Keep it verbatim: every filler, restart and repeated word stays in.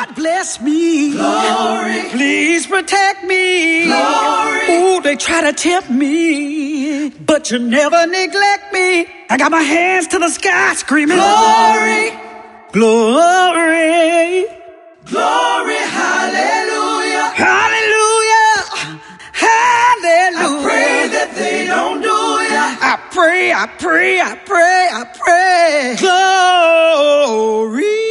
God bless me. Glory. Please protect me. Glory. Ooh, they try to tempt me, but you never neglect me. I got my hands to the sky screaming. Glory. Glory. Glory. Hallelujah. Hallelujah. Hallelujah. I pray that they don't do ya. I pray, I pray, I pray, I pray. Glory.